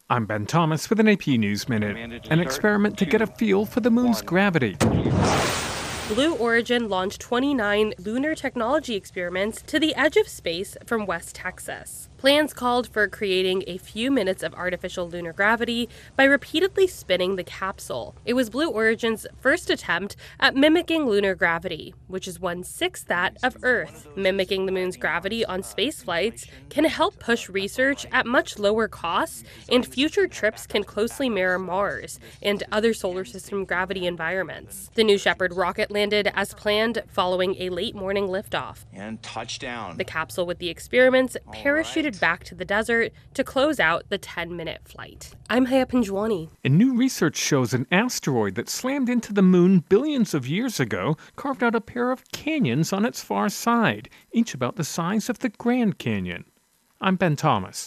I'm Ben Thomas with an AP News Minute. An experiment to get a feel for the moon's gravity. Blue Origin launched 29 lunar technology experiments to the edge of space from West Texas. Plans called for creating a few minutes of artificial lunar gravity by repeatedly spinning the capsule. It was Blue Origin's first attempt at mimicking lunar gravity, which is 1/6 that of Earth. Mimicking the moon's gravity on space flights can help push research at much lower costs, and future trips can closely mirror Mars and other solar system gravity environments. The New Shepard rocket landed as planned following a late morning liftoff. And touchdown. The capsule with the experiments parachuted back to the desert to close out the 10-minute flight. I'm Haya Pinjwani. And new research shows an asteroid that slammed into the moon billions of years ago carved out a pair of canyons on its far side, each about the size of the Grand Canyon. I'm Ben Thomas.